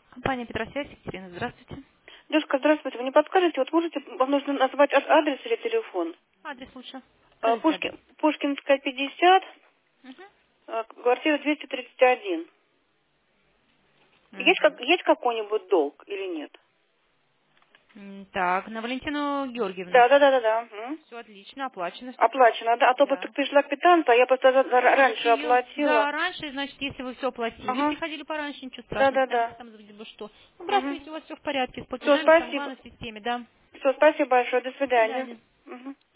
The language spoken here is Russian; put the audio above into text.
Компания Петросвязь, Екатерина, здравствуйте. Девушка, здравствуйте. Вы не подскажете, вот можете, вам нужно назвать адрес или телефон? Адрес лучше. Скажите адрес. Пушкинская, 50, Угу. квартира 231. Угу. Есть какой-нибудь долг или нет? Так, на Валентину Георгиевну. Да. Все отлично, оплачено. Оплачено, да? А то бы Да. пришла квитанция, а я просто раньше Можете ее, оплатила. да, раньше, значит, если вы все оплатили, Ага. приходили пораньше, ничего страшного, Да. скажите там, вроде бы что. Ну, Угу. здравствуйте, у вас все в порядке, с Все, платежами, самое спасибо. главное, в системе, да. Все, спасибо большое. До До свидания. свидания. Мгм.